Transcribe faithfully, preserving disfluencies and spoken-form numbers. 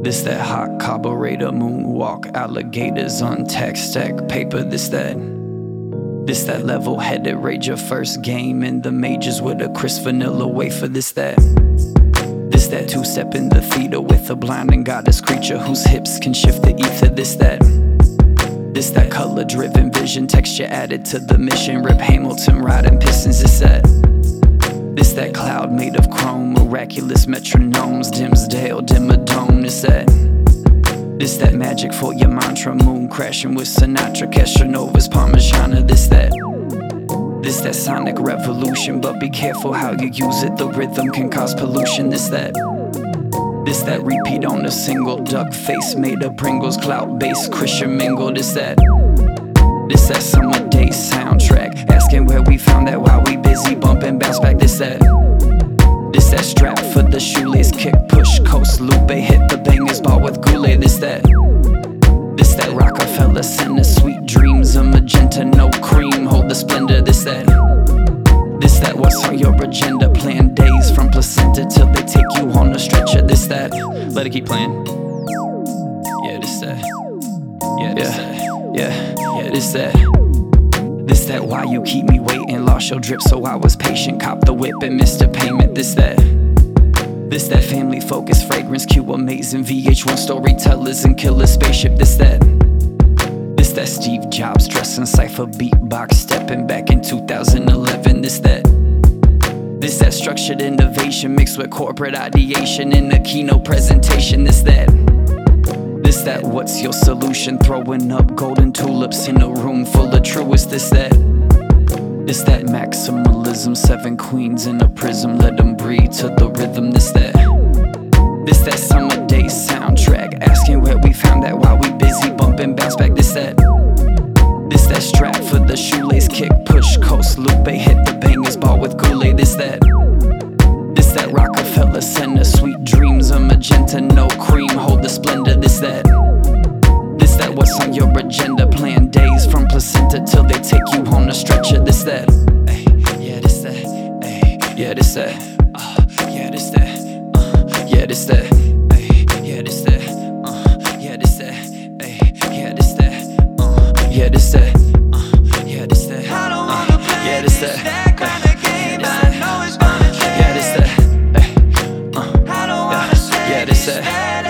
This that hot carburetor, moonwalk, alligators on tech stack paper. This that This that level-headed rager, first game in the majors with a crisp vanilla wafer. This that This that two-step in the theater with a blinding goddess creature whose hips can shift the ether. This that This that color-driven vision, texture added to the mission. Rip Hamilton riding Pistons. This that This that cloud made of chrome, miraculous metronomes, Dimsdale, Dimmadome. This that This that magic for your mantra, moon crashing with Sinatra, Castanova's Parmigiana. This that This that sonic revolution, but be careful how you use it, the rhythm can cause pollution. This that This that repeat on a single, duck face made of Pringles, clout bass, Christian mingle. This that This that summer day soundtrack, asking where we found that while we busy bumping bounce back. This that This that strap for the shoelace kick, push, coast, Lupe, hit the bangers, ball with Goulet. This that This that Rockefeller Center, sweet dreams of magenta, no cream, hold the splendor. This that This that what's on your agenda, plan days from placenta till they take you on a stretcher. This that Let it keep playing. Yeah, this that Yeah, this yeah. that Yeah, yeah, this that This that why you keep me waiting, lost your drip so I was patient, cop the whip and missed a payment. This that This that family focused fragrance, cue amazing V H one storytellers and killer spaceship. This that This that Steve Jobs dressing cypher beatbox, stepping back in two thousand eleven. This that This that structured innovation mixed with corporate ideation in a keynote presentation. This that This that what's your solution, throwing up golden tulips in a room full of truest. This that This that maximalism, seven queens in a prism, let them breathe to the rhythm. This that This that summer day soundtrack, asking where we found that while we busy bumping bounce back. This that This that strap for the shoelace kick, push, coast, Lupe, hit the bangers, ball with Goulet. This that This that Rockefeller Center, sweet dreams of magenta, no cream, hold the splendor. This that This that what's on your agenda, plan days from placenta till they take you on a stretcher. This that ay, Yeah, this that ay, Yeah, this that uh, Yeah, this that uh, Yeah, this that ay, Yeah, this that uh, Yeah, this that ay, Yeah, this that uh, Yeah, this that uh, Yeah, this that I don't wanna play Yeah, this this, that that kind of game. I know it's gonna change. Yeah, this that I don't wanna say Yeah, this this, that that